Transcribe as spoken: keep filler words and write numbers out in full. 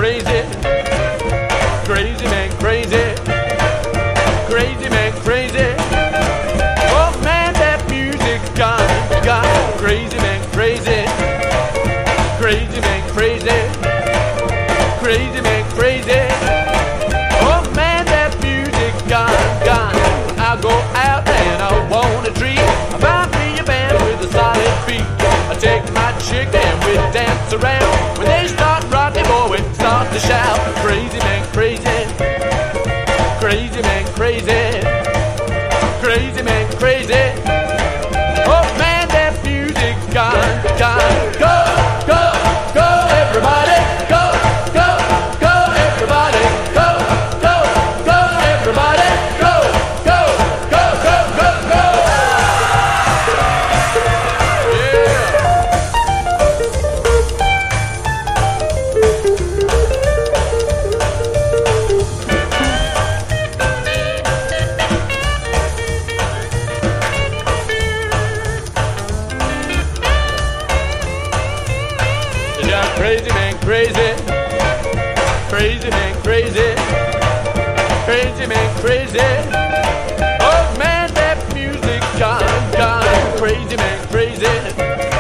crazy. Crazy man, crazy. Crazy man, crazy. Oh man, that music gone, gone. Crazy man, crazy. Crazy man, crazy. Crazy man, crazy. Oh man, that music gone, gone. I go out and I want a treat. I find me a band with a solid beat. I take my chick and we dance around. When they start rocking, boy, we start to shout. Crazy man, crazy. Crazy man, crazy. Crazy man, crazy. Oh man, that music gone, gone. Go, go, go, everybody. Go, go, go, everybody. Go, go, go, everybody. Go, go, go, go, go, go. Crazy man, crazy. Crazy man, crazy. Crazy man, crazy.